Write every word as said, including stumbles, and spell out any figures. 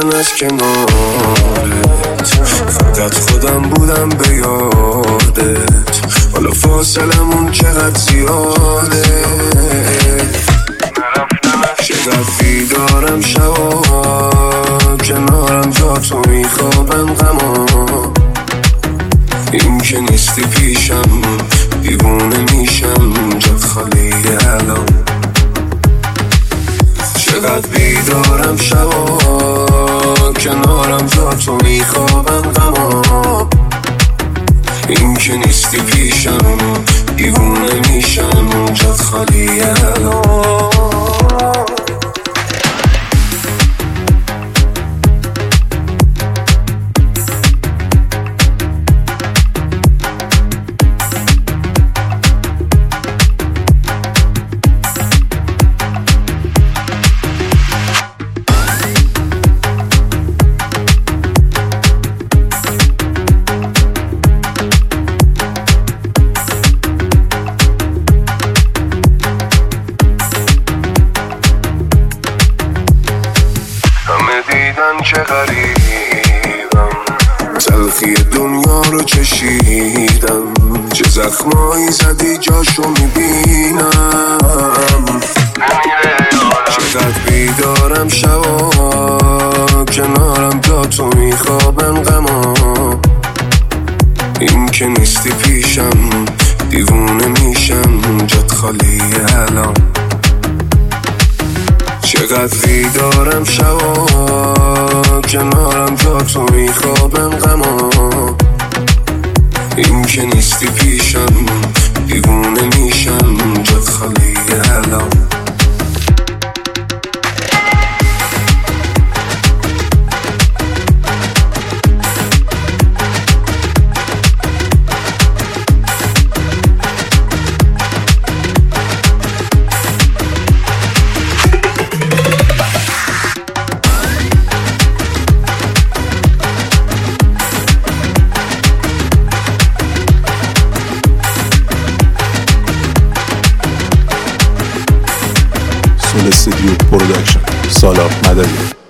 من از کنارت، فقط خودم بودم به یادت. حالا فاصلمون چقدر زیاده، چقدر بیدارم شبا کنارم جا تو میخوابم غما. این که نیستی پیشم دیوونه میشم، جات خالی الان. چقدر بیدارم شبا کنارم جا تو میخوابم غما. این که نیستی پیشم دیوونه میشم، جات خالی الان. دیدن چه غریبم، تلخی دنیا رو چشیدم. چه زخمایی زدی جاشو میبینم. چقدر بیدارم شبا کنارم تا تو میخوابم غما. این که نیستی پیشم دیوونه میشم، جات خالی الان. چقدر بیدارم شبا کنارم جا تو میخوابم غما. این که نیستی پیشم دیوونه میشم، جات خالی الان. سول استودیو پروداکشن، سالار مدنی.